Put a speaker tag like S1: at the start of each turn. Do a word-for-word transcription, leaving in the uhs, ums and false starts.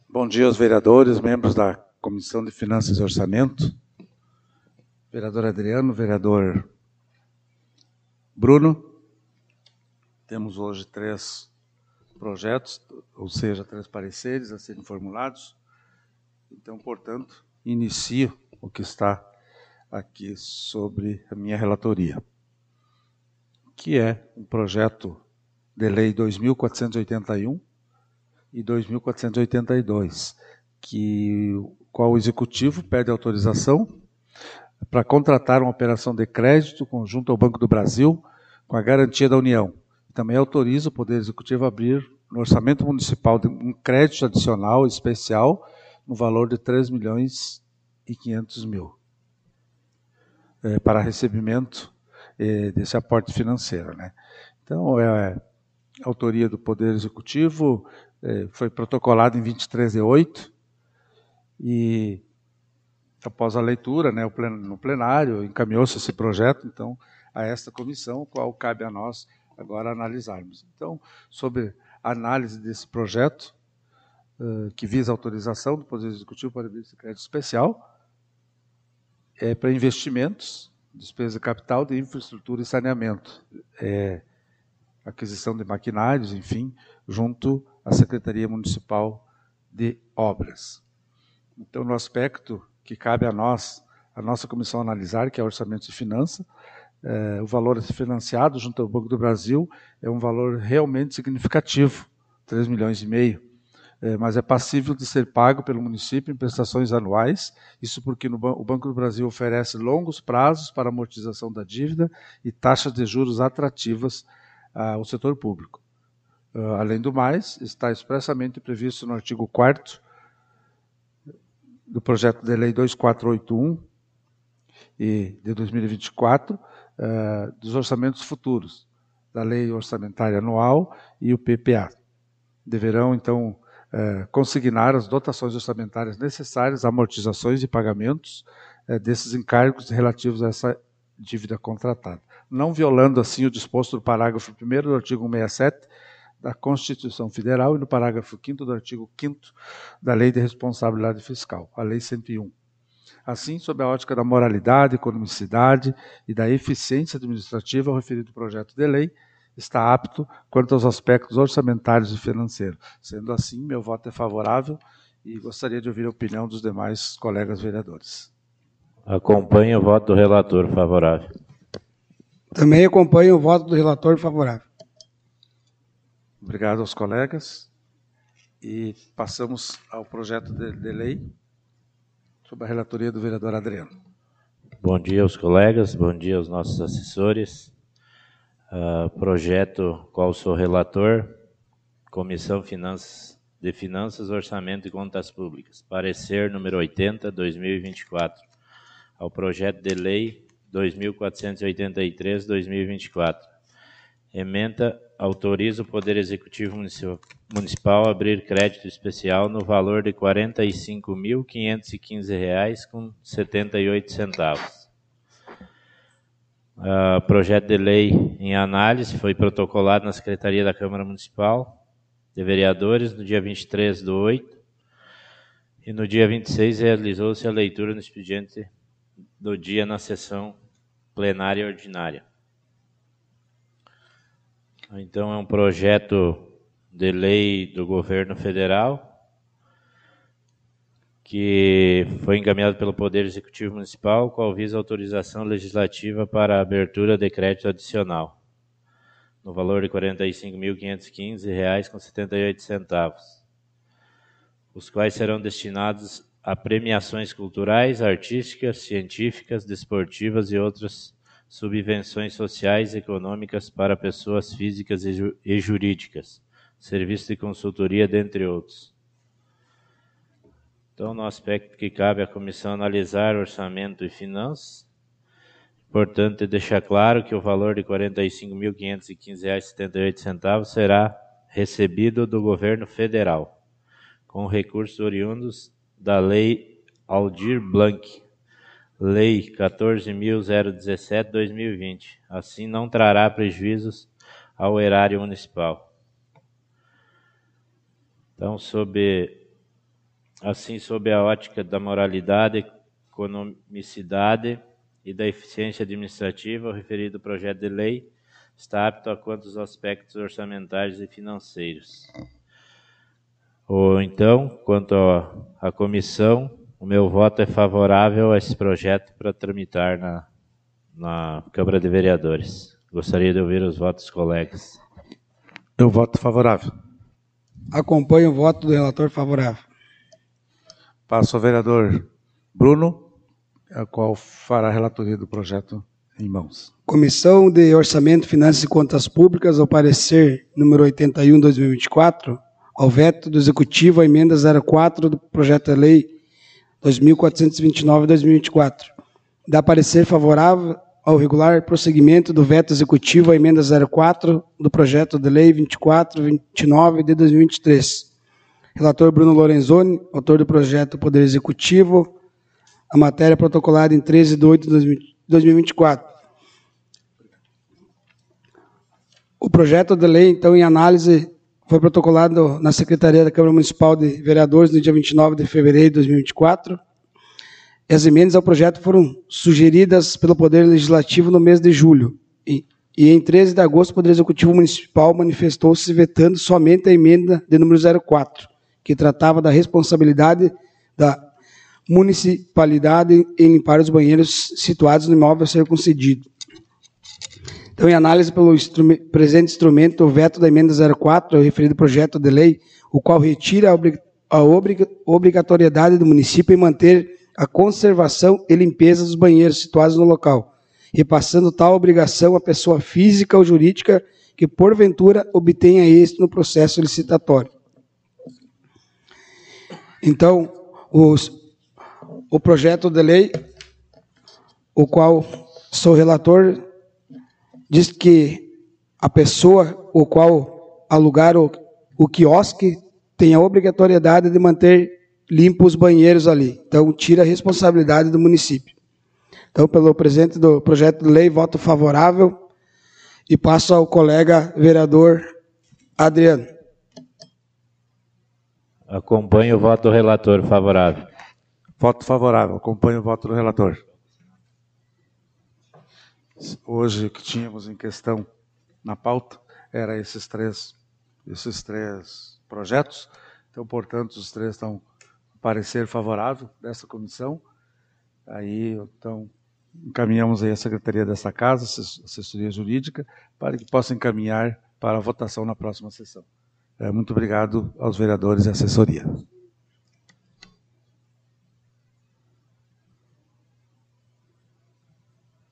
S1: Bom dia aos vereadores, membros da Comissão de Finanças e Orçamento, vereador Adriano, vereador Bruno. Temos hoje três projetos, ou seja, três pareceres a serem formulados. Então, portanto, inicio o que está aqui sobre a minha relatoria, que é um projeto de lei dois mil quatrocentos e oitenta e um e dois mil quatrocentos e oitenta e dois, que, qual o Executivo pede autorização para contratar uma operação de crédito conjunto ao Banco do Brasil com a garantia da União. Também autoriza o Poder Executivo a abrir no Orçamento Municipal um crédito adicional especial no valor de três milhões e quinhentos mil é, para recebimento é, desse aporte financeiro, né? Então, é autoria do Poder Executivo, é, foi protocolado em vinte e três de oito e, após a leitura, né, no plenário, encaminhou-se esse projeto, então, a esta comissão, o qual cabe a nós agora analisarmos. Então, sobre a análise desse projeto, uh, que visa a autorização do Poder Executivo para abrir esse crédito especial, é para investimentos, despesa de capital de infraestrutura e saneamento, é, aquisição de maquinários, enfim, junto à Secretaria Municipal de Obras. Então, no aspecto que cabe a nós, a nossa comissão analisar, que é Orçamento e Finanças, é, o valor financiado junto ao Banco do Brasil é um valor realmente significativo, três milhões e meio, é, mas é passível de ser pago pelo município em prestações anuais, isso porque no, o Banco do Brasil oferece longos prazos para amortização da dívida e taxas de juros atrativas ao setor público. Uh, além do mais, está expressamente previsto no artigo quarto do projeto de lei dois mil quatrocentos e oitenta e um e de dois mil e vinte e quatro, uh, dos orçamentos futuros, da lei orçamentária anual e o P P A. Deverão, então, uh, consignar as dotações orçamentárias necessárias, amortizações e pagamentos uh, desses encargos relativos a essa dívida contratada, não violando assim o disposto do parágrafo primeiro do artigo cento e sessenta e sete da Constituição Federal e no parágrafo quinto do artigo quinto da Lei de Responsabilidade Fiscal, a Lei cento e um. Assim, sob a ótica da moralidade, economicidade e da eficiência administrativa, o referido projeto de lei está apto quanto aos aspectos orçamentários e financeiros. Sendo assim, meu voto é favorável e gostaria de ouvir a opinião dos demais colegas vereadores.
S2: Acompanho o voto do relator favorável.
S3: Também acompanho o voto do relator favorável.
S1: Obrigado aos colegas. E passamos ao projeto de, de lei sob a relatoria do vereador Adriano.
S2: Bom dia aos colegas, bom dia aos nossos assessores. Uh, projeto qual sou relator, Comissão Finanças, de Finanças, Orçamento e Contas Públicas. Parecer número oitenta, dois mil e vinte e quatro. Ao projeto de lei dois mil quatrocentos e oitenta e três, dois mil e vinte e quatro. Ementa autoriza o Poder Executivo Municipal a abrir crédito especial no valor de quarenta e cinco mil quinhentos e quinze reais com setenta e oito centavos. Uh, projeto de lei em análise foi protocolado na Secretaria da Câmara Municipal de Vereadores no dia vinte e três do oito e no dia vinte e seis realizou-se a leitura no expediente do dia na sessão plenária ordinária. Então, é um projeto de lei do governo federal que foi encaminhado pelo Poder Executivo Municipal, qual visa autorização legislativa para a abertura de crédito adicional, no valor de quarenta e cinco mil quinhentos e quinze reais com setenta e oito centavos, os quais serão destinados a premiações culturais, artísticas, científicas, desportivas e outras subvenções sociais e econômicas para pessoas físicas e, ju e jurídicas, serviço de consultoria, dentre outros. Então, no aspecto que cabe à comissão analisar orçamento e finanças, importante deixar claro que o valor de quarenta e cinco mil quinhentos e quinze reais e setenta e oito centavos será recebido do governo federal, com recursos oriundos da Lei Aldir Blanc, Lei quatorze mil dezessete, dois mil e vinte. Assim, não trará prejuízos ao erário municipal. Então, sob assim sob a ótica da moralidade, economicidade e da eficiência administrativa, o referido projeto de lei está apto a quantos aspectos orçamentários e financeiros. Ou então, quanto à comissão, o meu voto é favorável a esse projeto para tramitar na, na Câmara de Vereadores. Gostaria de ouvir os votos dos colegas.
S1: Eu voto favorável.
S3: Acompanho o voto do relator favorável.
S1: Passo ao vereador Bruno, a qual fará a relatoria do projeto em mãos.
S3: Comissão de Orçamento, Finanças e Contas Públicas, ao parecer número oitenta e um, dois mil e vinte e quatro, ao veto do Executivo, a emenda zero quatro do projeto de lei dois mil quatrocentos e vinte e nove, dois mil e vinte e quatro. Dá parecer favorável ao regular prosseguimento do veto executivo à emenda zero quatro do projeto de lei vinte e quatro, vinte e nove de dois mil e vinte e três. Relator Bruno Lorenzoni, autor do projeto Poder Executivo, a matéria protocolada em treze de oito de dois mil e vinte e quatro. O projeto de lei, então, em análise, foi protocolado na Secretaria da Câmara Municipal de Vereadores no dia vinte e nove de fevereiro de dois mil e vinte e quatro. As emendas ao projeto foram sugeridas pelo Poder Legislativo no mês de julho. E, e em treze de agosto, o Poder Executivo Municipal manifestou-se vetando somente a emenda de número zero quatro, que tratava da responsabilidade da municipalidade em limpar os banheiros situados no imóvel a ser concedido. Então, em análise pelo instrum- presente instrumento, o veto da emenda zero quatro, o referido projeto de lei, o qual retira a, obrig- a obrig- obrigatoriedade do município em manter a conservação e limpeza dos banheiros situados no local, repassando tal obrigação à pessoa física ou jurídica que, porventura, obtenha êxito no processo licitatório. Então, os, o projeto de lei, o qual sou relator, diz que a pessoa o qual alugar o, o quiosque tem a obrigatoriedade de manter limpos os banheiros ali. Então, tira a responsabilidade do município. Então, pelo presente do projeto de lei, voto favorável e passo ao colega vereador Adriano.
S2: Acompanho o voto do relator favorável.
S1: Voto favorável. Acompanho o voto do relator. Hoje, o que tínhamos em questão na pauta era esses três, esses três projetos. Então, portanto, os três estão parecer favorável dessa comissão. Aí, então, encaminhamos aí a Secretaria dessa Casa, a assessoria jurídica, para que possa encaminhar para a votação na próxima sessão. Muito obrigado aos vereadores e assessoria.